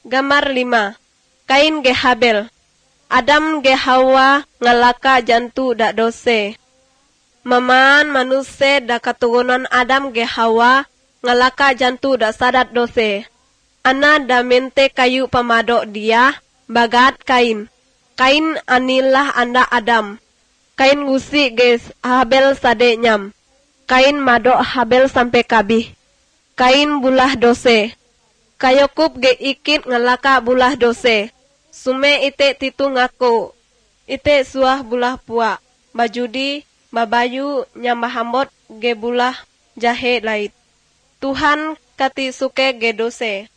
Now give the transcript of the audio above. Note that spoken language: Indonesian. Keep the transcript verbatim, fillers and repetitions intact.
Gambar lima. Kain ge Habel. Adam ge Hawa ngalaka jantu dak dose. Maman manuse da keturunan Adam ge Hawa ngalaka jantu dak sadat dose. Ana da mente kayu pamadok dia bagat Kain. Kain anilah anda Adam. Kain gusi ge Habel sade nyam. Kain madok Habel sampai kabih. Kain bulah dose. Kayokup ge ikit ngalaka bulah dose. Sume ite titu ngako. Ite suah bulah puak. Bajudi, babayu, nyambahambot ge bulah jahe lait. Tuhan kati suke ge dose.